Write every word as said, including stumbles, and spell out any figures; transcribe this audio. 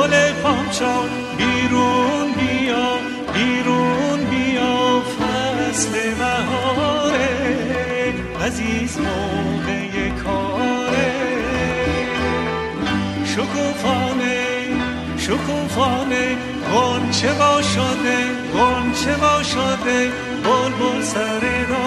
گل پامچال بیرون بیا بیرون بیا فصل بهاره عزیز موقع کاره شکوفانه شکوفانه غنچه با شده غنچه با شده بلبل سر راه